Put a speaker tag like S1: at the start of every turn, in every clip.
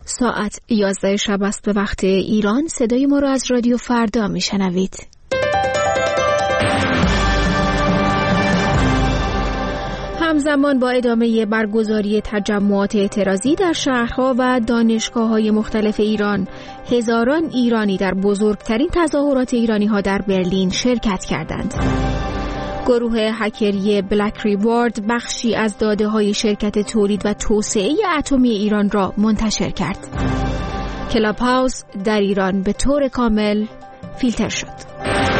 S1: ساعت 11 شب است به وقت ایران. صدای ما را از رادیو فردا میشنوید. همزمان با ادامه برگزاری تجمعات اعتراضی در شهرها و دانشگاه‌های مختلف ایران، هزاران ایرانی در بزرگترین تظاهرات ایرانی‌ها در برلین شرکت کردند. گروه هکری بلک ریوارد بخشی از داده‌های شرکت تولید و توسعه اتمی ایران را منتشر کرد. کلاب هاوس در ایران به طور کامل فیلتر شد.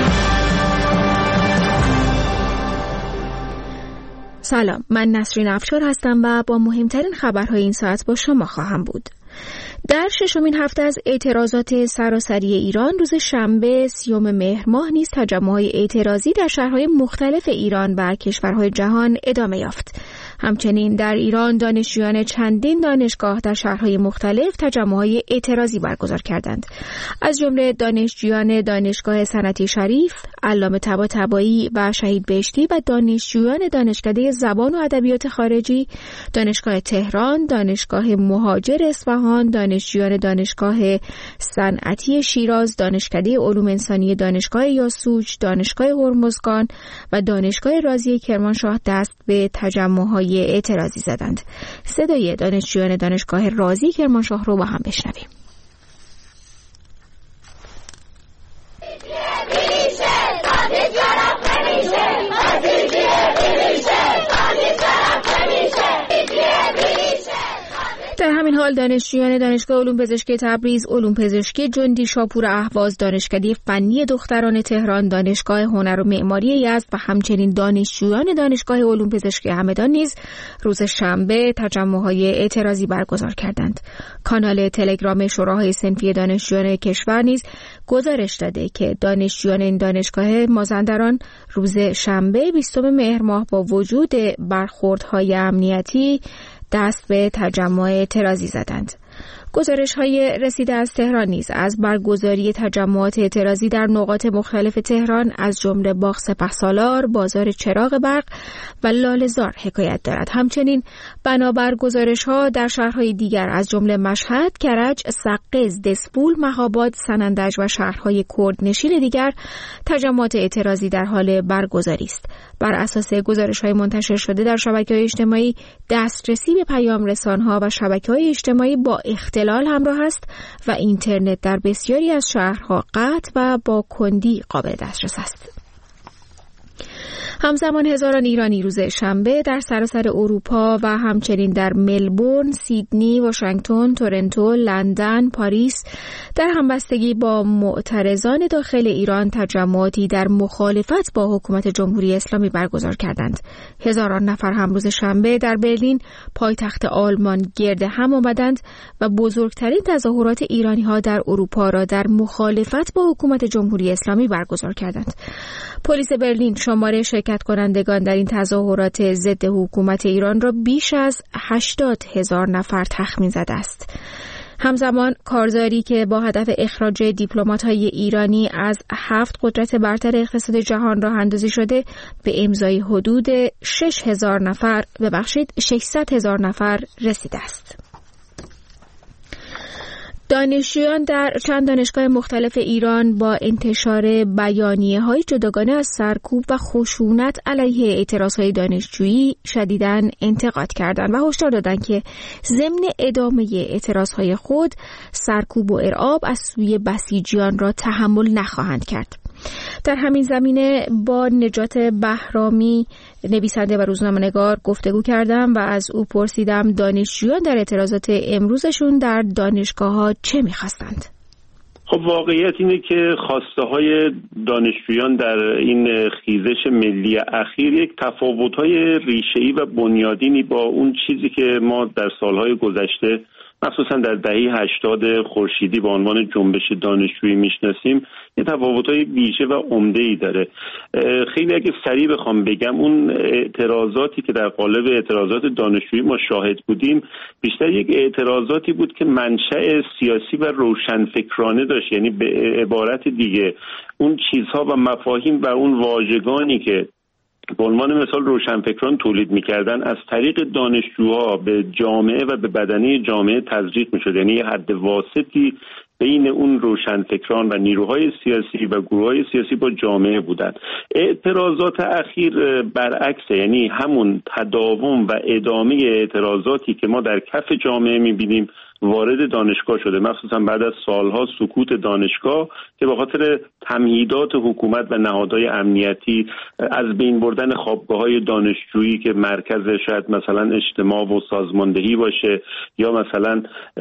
S1: سلام، من نسرین افشار هستم و با مهمترین خبرهای این ساعت با شما خواهم بود. در ششمین هفته از اعتراضات سراسری ایران، روز شنبه 30 مهر ماه نیز تجمع‌های اعتراضی در شهرهای مختلف ایران و کشورهای جهان ادامه یافت. همچنین در ایران دانشجویان چندین دانشگاه در شهرهای مختلف تجمع‌های اعتراضی برگزار کردند. از جمله دانشجویان دانشگاه صنعتی شریف، علامه طباطبایی و شهید بهشتی و دانشجویان دانشکده زبان و ادبیات خارجی، دانشگاه تهران، دانشگاه مهاجر اصفهان، دانشجویان دانشگاه صنعتی شیراز، دانشکده علوم انسانی دانشگاه یاسوج، دانشگاه هرمزگان و دانشگاه رازی کرمانشاه دست به تجمع‌های اعتراضی زدند. صدای دانشجویان دانشگاه رازی کرمانشاه رو با هم بشنویم. در همین حال دانشجویان دانشگاه علوم پزشکی تبریز، علوم پزشکی جندی شاپور اهواز، دانشکده فنی دختران تهران، دانشگاه هنر و معماری یزد و همچنین دانشجویان دانشگاه علوم پزشکی همدان نیز روز شنبه تجمع‌های اعتراضی برگزار کردند. کانال تلگرام شوراهای صنفی دانشجویان کشور نیز گزارش داده که دانشجویان این دانشگاه مازندران روز شنبه 20 مهر ماه با وجود برخوردهای امنیتی دست به تجمع اعتراضی زدند. گزارش‌های رسیده از تهران نیز از برگزاری تجمعات اعتراضی در نقاط مختلف تهران از جمله باغ سپهسالار، بازار چراغ برق و لاله‌زار حکایت دارد. همچنین بنابر گزارش‌ها در شهرهای دیگر از جمله مشهد، کرج، سقز، دسپول، مهاباد، سنندج و شهرهای کردنشین دیگر تجمعات اعتراضی در حال برگزاری است. بر اساس گزارش‌های منتشر شده در شبکه‌های اجتماعی، دسترسی به پیام رسان‌ها و شبکه‌های اجتماعی با اختلال همراه است و اینترنت در بسیاری از شهرها قطع و با کندی قابل دسترس است. همزمان هزاران ایرانی روز شنبه در سراسر اروپا و همچنین در ملبورن، سیدنی، واشنگتن، تورنتو، لندن، پاریس در همبستگی با معترضان داخل ایران تجمعاتی در مخالفت با حکومت جمهوری اسلامی برگزار کردند. هزاران نفر هم روز شنبه در برلین، پایتخت آلمان، گرد هم آمدند و بزرگترین تظاهرات ایرانی‌ها در اروپا را در مخالفت با حکومت جمهوری اسلامی برگزار کردند. پلیس برلین شماره شرکت کنندگان در این تظاهرات ضد حکومت ایران را بیش از 80,000 نفر تخمین زده است. همزمان کارزاری که با هدف اخراج دیپلمات‌های ایرانی از 7 قدرت برتر اقتصاد جهان راه اندازی شده به امضای حدود 600,000 نفر رسیده است. دانشجویان در چند دانشگاه مختلف ایران با انتشار بیانیه‌های جداگانه از سرکوب و خشونت علیه اعتراضهای دانشجویی شدیداً انتقاد کردند و هشدار دادند که ضمن ادامه اعتراضهای خود سرکوب و ارعاب از سوی بسیجیان را تحمل نخواهند کرد. در همین زمینه با نجات بهرامی، نویسنده و روزنامه‌نگار گفتگو کردم و از او پرسیدم دانشجویان در اعتراضات امروزشون در دانشگاه‌ها چه می‌خواستند.
S2: خب واقعیت اینه که خواسته‌های دانشجویان در این خیزش ملی اخیر یک تفاوت‌های ریشه‌ای و بنیادینی با اون چیزی که ما در سال‌های گذشته مخصوصا در دهه 80 خورشیدی با عنوان جنبش دانشجویی میشناسیم یه تفاوت‌های ویژه و عمده‌ای داره. خیلی اگه سریع بخوام بگم اون اعتراضاتی که در قالب اعتراضات دانشجویی ما شاهد بودیم بیشتر یک اعتراضاتی بود که منشأ سیاسی و روشنفکرانه داشت، یعنی به عبارت دیگه اون چیزها و مفاهیم و اون واژگانی که به عنوان مثال روشنفکران تولید میکردن از طریق دانشجوها به جامعه و به بدنه جامعه تزریق میشد. یعنی حد واسطی بین اون روشنفکران و نیروهای سیاسی و گروه‌های سیاسی با جامعه بودند. اعتراضات اخیر برعکسه، یعنی همون تداوم و ادامه اعتراضاتی که ما در کف جامعه می‌بینیم وارد دانشگاه شده، مخصوصا بعد از سالها سکوت دانشگاه که به خاطر تمهیدات حکومت و نهادهای امنیتی، از بین بردن خوابگاه‌های دانشجویی که مرکز شاید مثلا اجتماع و سازماندهی باشه، یا مثلا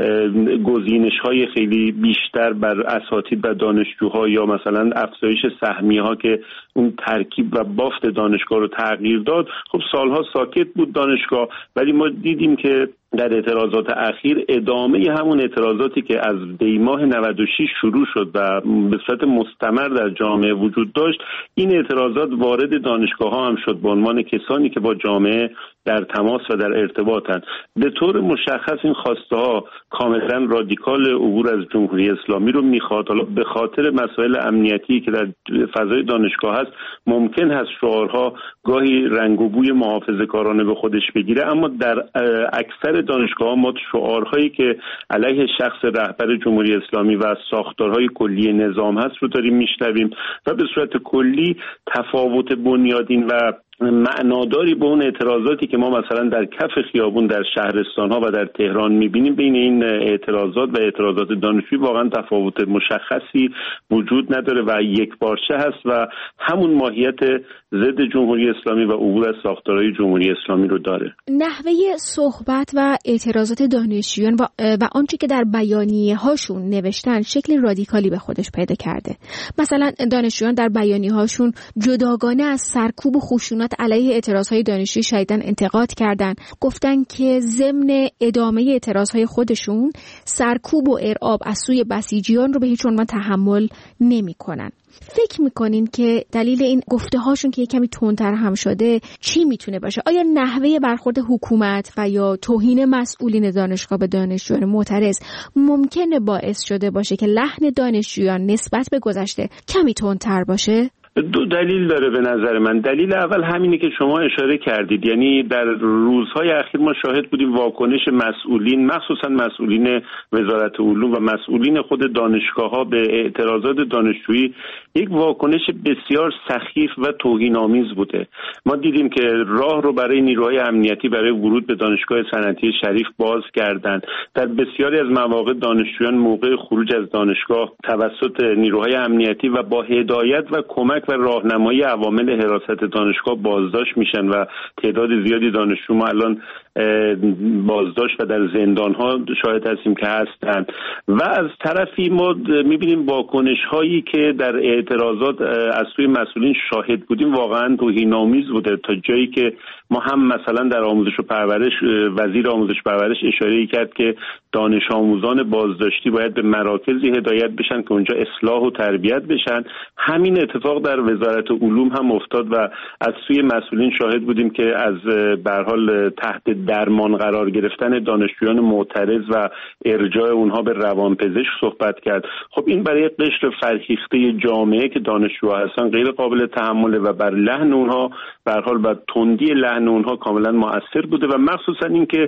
S2: گزینش‌های خیلی بیشتر بر اساتید و دانشجوها، یا مثلا افزایش سهمیه‌ها که اون ترکیب و بافت دانشگاه رو تغییر داد. خب سالها ساکت بود دانشگاه، ولی ما دیدیم که در اعتراضات اخیر ادامه همون اعتراضاتی که از دیماه 96 شروع شد و به صورت مستمر در جامعه وجود داشت، این اعتراضات وارد دانشگاه ها هم شد به عنوان کسانی که با جامعه در تماس و در ارتباطن. به طور مشخص این خواسته ها کاملا رادیکال عبور از جمهوری اسلامی رو میخواد. حالا به خاطر مسائل امنیتی که در فضای دانشگاه هست ممکن هست شعارها گاهی رنگ و بوی محافظه‌کارانه به خودش بگیره، اما در اکثر دانشگاه‌ها ما شعارهایی که علیه شخص رهبر جمهوری اسلامی و ساختارهای کلی نظام هست رو داریم میشنویم و به صورت کلی تفاوت بنیادین و معناداری به اون اعتراضاتی که ما مثلا در کف خیابون در شهرستان‌ها و در تهران می‌بینیم بین این اعتراضات و اعتراضات دانشجویی واقعا تفاوت مشخصی وجود نداره و یکپارچه هست و همون ماهیت ضد جمهوری اسلامی و عبور از ساختارهای جمهوری اسلامی رو داره.
S1: نحوه صحبت و اعتراضات دانشجویان و آنچه که در بیانیه‌هاشون نوشتن شکل رادیکالی به خودش پیدا کرده. مثلا دانشجویان در بیانیه‌هاشون جداگانه از سرکوب و خشونت علیه اعتراضهای دانشجویی شدیداً انتقاد کردند. گفتن که ضمن ادامه اعتراضهای خودشون سرکوب و ارعاب از سوی بسیجیان رو به هیچ عنوان تحمل نمی‌کنن. فکر میکنین که دلیل این گفته هاشون که کمی تندتر هم شده چی میتونه باشه؟ آیا نحوه برخورد حکومت و یا توهین مسئولین دانشگاه به دانشجویان معترض ممکنه باعث شده باشه که لحن دانشجویان نسبت به گذشته کمی تندتر باشه؟
S2: دو دلیل داره به نظر من. دلیل اول همینه که شما اشاره کردید، یعنی در روزهای اخیر ما شاهد بودیم واکنش مسئولین، مخصوصا مسئولین وزارت علوم و مسئولین خود دانشگاه‌ها به اعتراضات دانشجویی یک واکنش بسیار سخیف و توهین‌آمیز بوده. ما دیدیم که راه رو برای نیروهای امنیتی برای ورود به دانشگاه صنعتی شریف باز کردند. در بسیاری از مواقع دانشجویان موقع خروج از دانشگاه توسط نیروهای امنیتی و با هدایت و کمک و راهنمایی عوامل حراست دانشگاه بازداشت میشن و تعداد زیادی دانشجو ما الان بازداشت و در زندان‌ها شاهد هستیم که هستند. و از طرفی ما می‌بینیم واکنش‌هایی که در اعتراضات از سوی مسئولین شاهد بودیم واقعاً توهین‌آمیز بوده، تا جایی که ما هم مثلا در آموزش و پرورش وزیر آموزش و پرورش اشاره کرد که دانش آموزان بازداشتی باید به مراکزی هدایت بشن که اونجا اصلاح و تربیت بشن. همین اتفاق در وزارت علوم هم افتاد و از سوی مسئولین شاهد بودیم که از به هر حال تحت درمان قرار گرفتن دانشجویان معترض و ارجاع اونها به روانپزشک صحبت کرد. خب این برای قشر فرهیخته جامعه که دانشجوها هستن غیر قابل تحمله و بر لحن اونها به هر حال و تندی لحن اونها کاملا مؤثر بوده و مخصوصا اینکه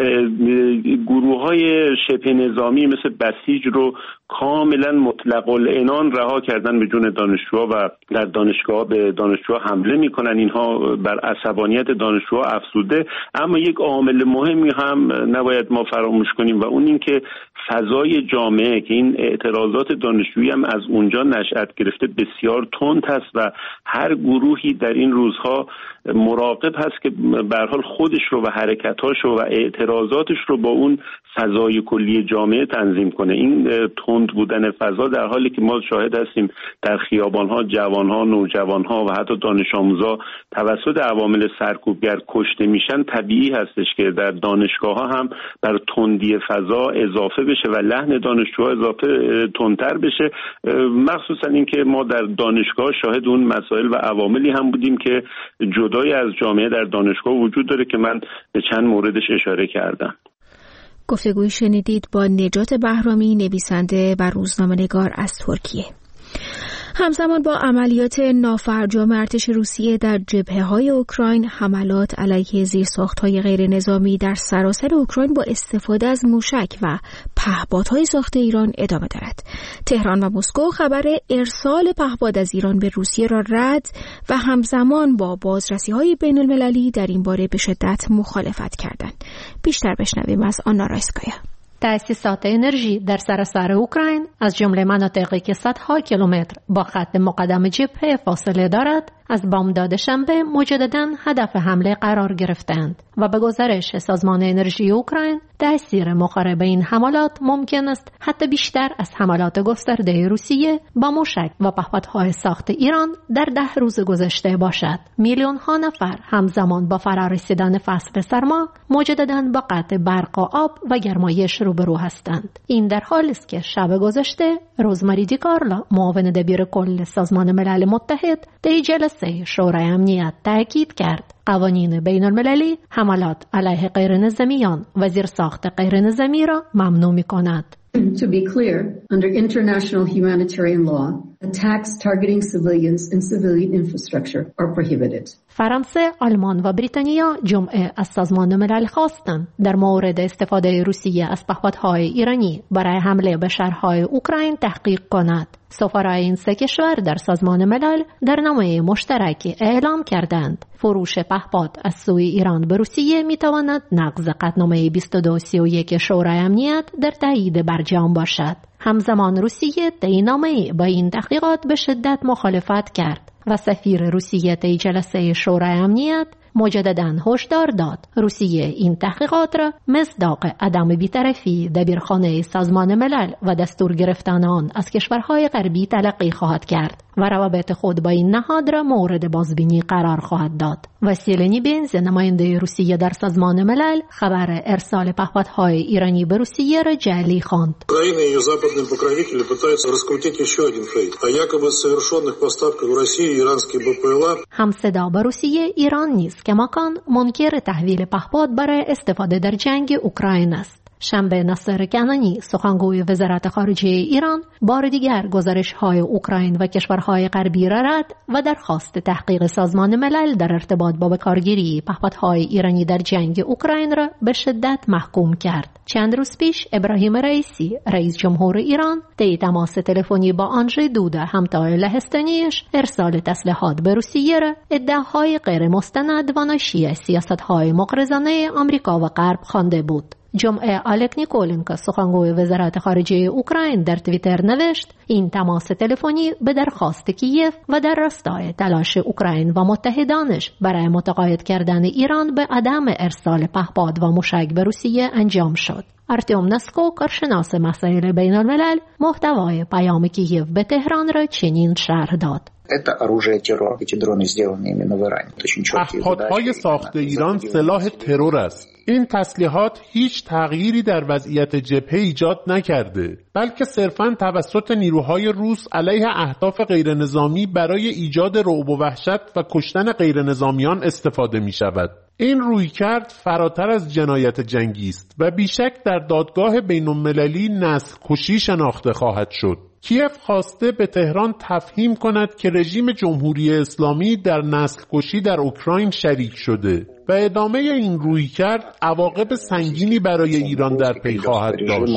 S2: گروه‌های شبه نظامی مثل بسیج رو کاملا مطلق العنان رها کردن به جون دانشجوها و در دانشگاه به دانشجوها حمله میکنن. اینها بر عصبانیت دانشجوها افزوده. اما یک عامل مهمی هم نباید ما فراموش کنیم و اون این که فضای جامعه که این اعتراضات دانشجویی هم از اونجا نشأت گرفته بسیار تند هست و هر گروهی در این روزها مراقب هست که به هر حال خودش رو و حرکتاش رو و اعتراضاتش رو با اون فضای کلی جامعه تنظیم کنه. این تند بودن فضا در حالی که ما شاهد هستیم در خیابان‌ها جوان‌ها، نوجوان‌ها و حتی دانش آموزا توسط عوامل سرکوبگر کشته میشن، طبیعی هستش که در دانشگاه‌ها هم بر تندی فضا اضافه بشه و لحن دانشجوها اضافه تندتر بشه. مخصوصا اینکه ما در دانشگاه شاهد اون مسائل و عواملی هم بودیم که جدای از جامعه در دانشگاه وجود داره که من به چند موردش اشاره کردم.
S1: گفتگوی شنیدید با نجات بهرامی، نویسنده و روزنامه‌نگار از ترکیه. همزمان با عملیات نافرجام ارتش روسیه در جبهه‌های اوکراین، حملات علیه زیرساخت‌های غیر نظامی در سراسر اوکراین با استفاده از موشک و پهپادهای ساخت ایران ادامه دارد. تهران و مسکو خبر ارسال پهپاد از ایران به روسیه را رد و همزمان با بازرسی‌های بین‌المللی در این باره به شدت مخالفت کردند. بیشتر بشنویم از آنا رایسکایا.
S3: تأسیسات انرژی در سراسر اوکراین از جمله مناطقی که صدها کیلومتر با خط مقدم جبهه فاصله دارد از بامداد شنبه مجدداً هدف حمله قرار گرفتند و به گزارش سازمان انرژی اوکراین تأثیر مخرب این حملات ممکن است حتی بیشتر از حملات گسترده روسیه با موشک و پهپادهای ساخت ایران در 10 روز گذشته باشد. میلیون‌ها نفر همزمان با فرارسیدن فصل سرما مجدداً با قطع برق و آب و گرمایش روبرو هستند. این در حالی است که شب گذشته روزماری دیکارلا، معاون دبیر کل سازمان ملل متحد، در جلسه شورای امنیت تاکید کرد قوانین بین المللی حملات علیه غیر نظامیان و زیرساخت غیر نظامی را ممنوع می کند.
S4: To be clear, under international humanitarian law, attacks targeting civilians and civilian infrastructure are prohibited.
S3: فرانسه، آلمان و بریتانیا جمعه از سازمان ملل خواستند در مورد استفاده روسیه از پهپادهای ایرانی برای حمله به شهرهای اوکراین تحقیق کند. سفرای این سه کشور در سازمان ملل در نامه مشترکی اعلام کردند فروش پهپاد از سوی ایران به روسیه میتواند نقض قطعنامه 2231 شورای امنیت در تایید برجام باشد. همزمان روسیه طی نامه‌ای با این تحقیقات به شدت مخالفت کرد و سفیر روسیه طی جلسه شورای امنیت مجدداً هشدار داد روسیه این تحقیقات را مصداق عدم بی‌طرفی دبیرخانه سازمان ملل و دستور گرفتن آن از کشورهای غربی تلقی خواهد کرد و روابط خود با این نهاد را مورد بازبینی قرار خواهد داد. واسیلی بنز، نماینده روسیه در سازمان ملل، خبر ارسال پهپادهای ایرانی به روسیه را جعلی خواند.
S5: Украина и ее западные покровители пытаются раскрутить еще один фейк о якобы совершенных поставках в Россию иранские БПЛА.
S3: همصدا با روسیه ایران نیز که مکان منکر تحویل پهپاد برای استفاده در جنگ اوکراین است. شنبه ناصر کنانی، سخنگوی وزارت خارجه ایران، بار دیگر گزارش‌های اوکراین و کشورهای غربی را رد و درخواست تحقیق سازمان ملل در ارتباط با بکارگیری پهپادهای ایرانی در جنگ اوکراین را به شدت محکوم کرد. چند روز پیش ابراهیم رئیسی، رئیس جمهور ایران، طی تماس تلفنی با آنژی دودا، همتا لهستانیش، ارسال تسلیحات به روسیه را ادعاهای غیر مستند و ناشی از سیاست‌های مغرضانه آمریکا و غرب خوانده بود. جمعه آلک نیکولنکو، سخنگوی وزارت خارجه اوکراین، در توییتر نوشت این تماس تلفنی به درخواست کیف و در راستای تلاش اوکراین و متحدانش برای متقاعد کردن ایران به عدم ارسال پهپاد و موشک به روسیه انجام شد. ارتیم نسکو، کارشناس مسائل بین الملل، محتوای پیام کیف به تهران را چنین شرح داد.
S6: پهپادهای ساخت ایران سلاح ترور است. این تسلیحات هیچ تغییری در وضعیت جبهه ایجاد نکرده، بلکه صرفاً توسط نیروهای روس علیه اهداف غیر نظامی برای ایجاد رعب و وحشت و کشتن غیر نظامیان استفاده می شود. این رویکرد فراتر از جنایت جنگی است و بیشک در دادگاه بین‌المللی نسل کشی شناخته خواهد شد. کیف خواسته به تهران تفهیم کند که رژیم جمهوری اسلامی در نسل کشی در اوکراین شریک شده و ادامه این رویکرد عواقب سنگینی برای ایران در پی خواهد داشت.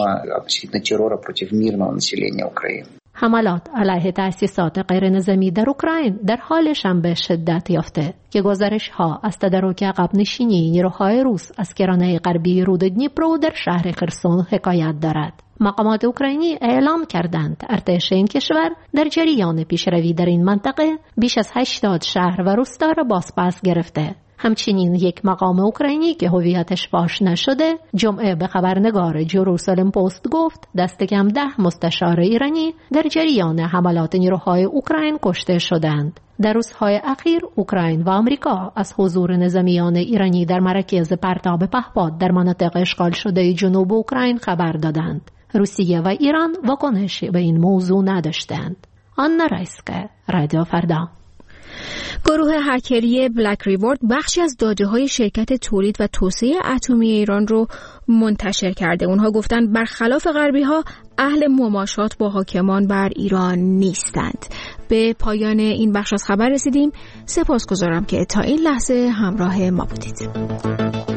S3: حملات علیه تأسیسات غیر نظامی در اوکراین در حال شنبه شدت یافته که گزارش‌ها از تدارک عقب نشینی نیروهای روس از کرانه غربی رود دنیپرو در شهر خرسون حکایت دارد. مقامات اوکراینی اعلام کردند ارتش این کشور در جریان پیشروی در این منطقه بیش از 80 شهر و روستا را بازپس گرفته. همچنین یک مقام اوکراینی که هویتش فاش نشده جمعه به خبرنگار جروسالم پست گفت دست کم 10 مستشار ایرانی در جریان حملات نیروهای اوکراین کشته شدند. در روزهای اخیر اوکراین و آمریکا از حضور نظامیان ایرانی در مراکز پرتاب پهپاد در مناطق اشغال شده جنوب اوکراین خبر دادند. روسیه و ایران واکنشی به این موضوع نداشتند. آنا رایسکا، رادیو فردا.
S1: گروه هکری بلک ریوارد بخشی از داده‌های شرکت تولید و توسعه اتمی ایران رو منتشر کرده. اونها گفتن برخلاف غربی‌ها اهل مماشات با حاکمان بر ایران نیستند. به پایان این بخش از خبر رسیدیم. سپاسگزارم که تا این لحظه همراه ما بودید.